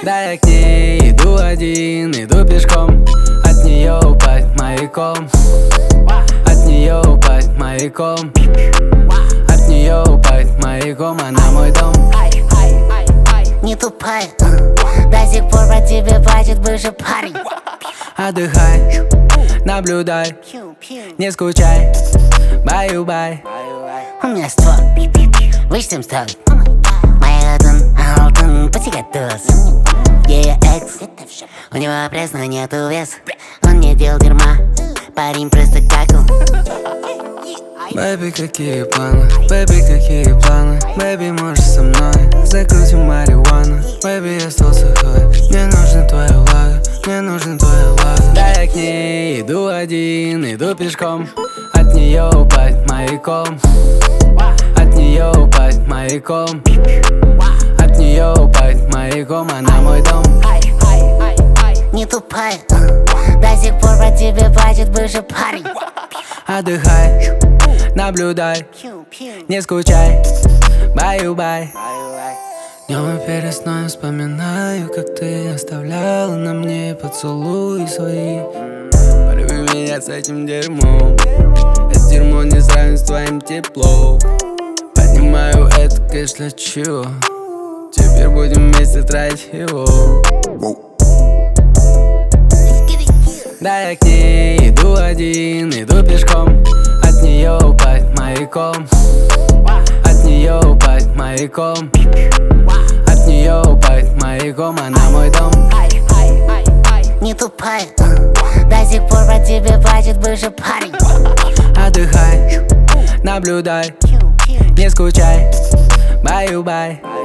Да я к ней иду один, иду пешком. От нее упасть маяком. От нее упасть маяком. От нее упасть маяком, она мой дом. Не тупая, до сих пор про тебя плачет бывший парень. Отдыхай, наблюдай, не скучай, баю-бай. У меня ствол, выше чем стоит. Моя алтын, потягатос. Ее экс, у него пресс, но нету вес. Он не делал дерьма, парень просто какал. Бэби, какие планы? Бэби, какие планы? Бэби, можешь со мной? Закрутим марихуану. Бэби, я стал сухой. Мне нужна твоя влага, мне нужна твоя влага. Да я к ней иду один, иду пешком. От нее упасть маяком. От нее упасть маяком. От нее упасть маяком, она мой дом. Не тупая, до сих пор про тебя плачет бывший парень. Отдыхай, наблюдай, не скучай, баю-бай. Днем и перед сном вспоминаю, как ты оставляла на мне поцелуи свои. Порви меня с этим дерьмом. Это дерьмо не сравнится с твоим теплом. Поднимаю это кэш для чего? Теперь будем вместе тратить его. Да я к ней иду один, иду пешком. От нее упасть маяком. От нее упасть маяком. От нее упасть маяком, она мой дом. Не тупая, до сих пор про тебя плачет бывший парень. Отдыхай, наблюдай, не скучай, баю-бай.